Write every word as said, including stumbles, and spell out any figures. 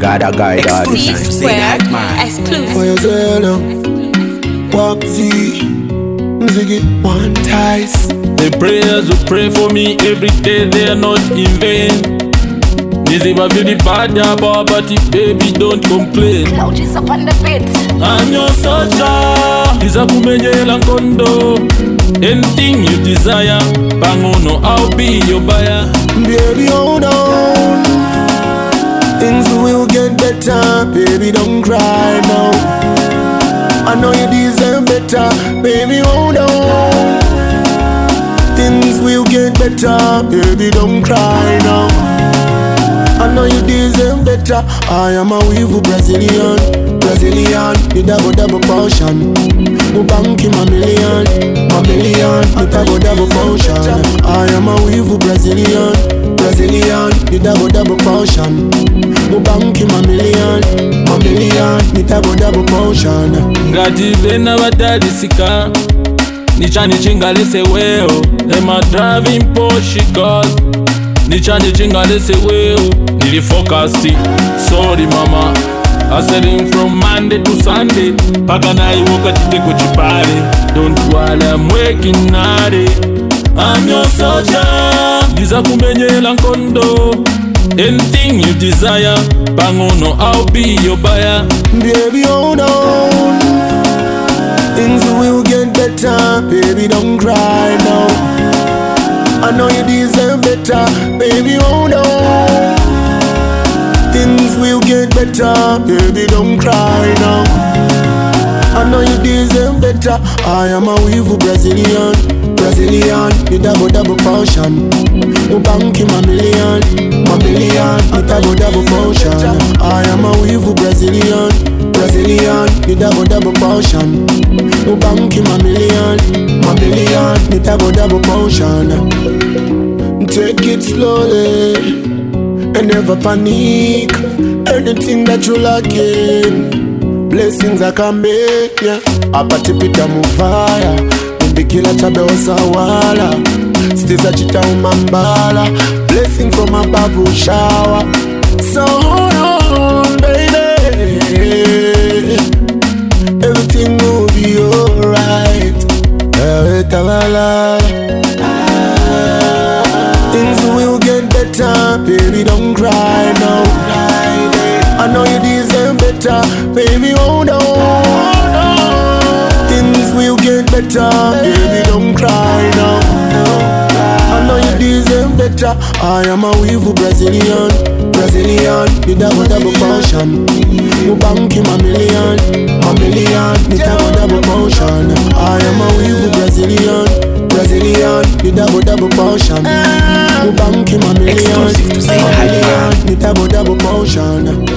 gotta guide all the C time. Square exclusive. For yourself, walk Z, Ziggy one ties. The prayers you pray for me every day, they are not in vain. Niziba feel the bad about, but baby don't complain. Cloud is up on the bed. I'm your soldier, Iza kumenyela kondo. Anything you desire, Bangono, I'll be your buyer. Baby, hold on, things will get better. Baby, don't cry now. I know you deserve better. Baby, hold on, things will get better. Baby, don't cry now. I know you deserve better. I am a weevil Brazilian, Brazilian, the double double portion. Mubanki my million, my million, the double double portion. I am a weevil Brazilian, Brazilian, the double double portion. Mubanki my million, my million, the double double portion. Ngati vena vatadisika, nichani chingalese weo. Am I driving Porsche cars? Nichani chingalese weo. Nili focused, sorry mama. I said him from Monday to Sunday. Paka na iwoka chite kuchipare. Don't worry, I'm working hard. I'm your soldier, Niza kumenyela nkondo. Anything you desire, Bangono, I'll be your buyer. Baby, hold on, things will get better. Baby, don't cry now. I know you deserve better. Baby, hold on, things will get better. Baby, don't cry now. I know you deserve better. I am a weevil Brazilian, Brazilian, the double double portion. Mubanki my million, my million, the double double portion. I am a weevil Brazilian, Brazilian, the double double portion. Mubanki my million, my million, the double double portion. Take it slowly and never panic. Anything that you lacking, blessings are coming, yeah. Apatipita mufaya, mbikila chabe wasawala. Stiza chita umambala, blessing from above will shower. So hold on, baby, everything will be alright. Things will get better, baby, don't cry now. I know you deserve better, baby, hold on. Things will get better, baby, don't cry now. I know you deserve better. I am a weevil Brazilian, Brazilian, the double double portion. Mubanki my million, my million, the double double portion. I am a weevil Brazilian, Brazilian, the double double portion. Mubanki my million, my million, the double double portion.